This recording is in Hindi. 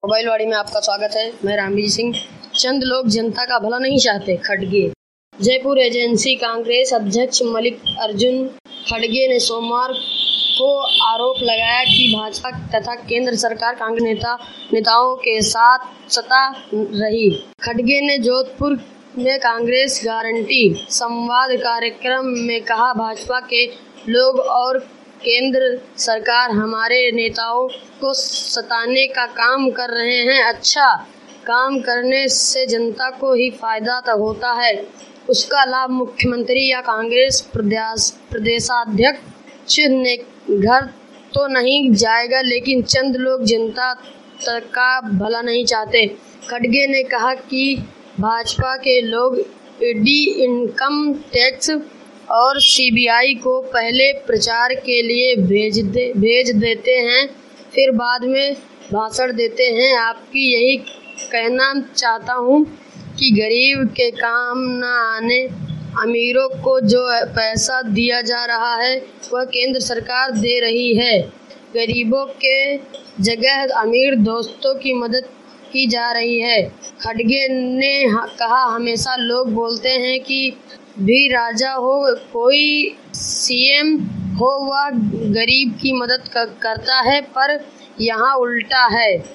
मोबाइलवाड़ी में आपका स्वागत है। मैं रामवीर सिंह। चंद लोग जनता का भला नहीं चाहते, खड़गे। जयपुर एजेंसी कांग्रेस अध्यक्ष मल्लिकार्जुन खड़गे ने सोमवार को आरोप लगाया कि भाजपा तथा केंद्र सरकार कांग्रेस नेताओं के साथ सता रही। खड़गे ने जोधपुर में कांग्रेस गारंटी संवाद कार्यक्रम में कहा, भाजपा के लोग और केंद्र सरकार हमारे नेताओं को सताने का काम कर रहे हैं। अच्छा काम करने से जनता को ही फायदा होता है, उसका लाभ मुख्यमंत्री या कांग्रेस प्रदेशाध्यक्ष ने घर तो नहीं जाएगा, लेकिन चंद लोग जनता का भला नहीं चाहते। खड़गे ने कहा कि भाजपा के लोग ईडी, इनकम टैक्स और सीबीआई को पहले प्रचार के लिए भेज देते हैं, फिर बाद में भाषण देते हैं। आपकी यही कहना चाहता हूँ कि गरीब के काम न आने अमीरों को जो पैसा दिया जा रहा है वह केंद्र सरकार दे रही है। गरीबों के जगह अमीर दोस्तों की मदद की जा रही है। खड़गे ने कहा, हमेशा लोग बोलते हैं कि भी राजा हो, कोई सीएम हो, वह गरीब की मदद करता है, पर यहाँ उल्टा है।